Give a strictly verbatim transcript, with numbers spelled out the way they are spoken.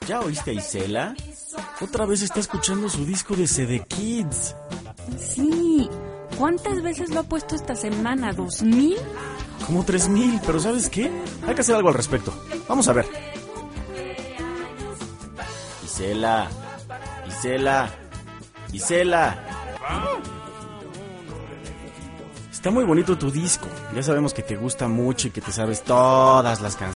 ¿Ya oíste a Isela? Otra vez está escuchando su disco de C D Kids. Sí. ¿Cuántas veces lo ha puesto esta semana? ¿Dos mil? Como tres mil, pero ¿sabes qué? Hay que hacer algo al respecto. Vamos a ver. Isela, Isela, Isela. Está muy bonito tu disco. Ya sabemos que te gusta mucho y que te sabes todas las canciones.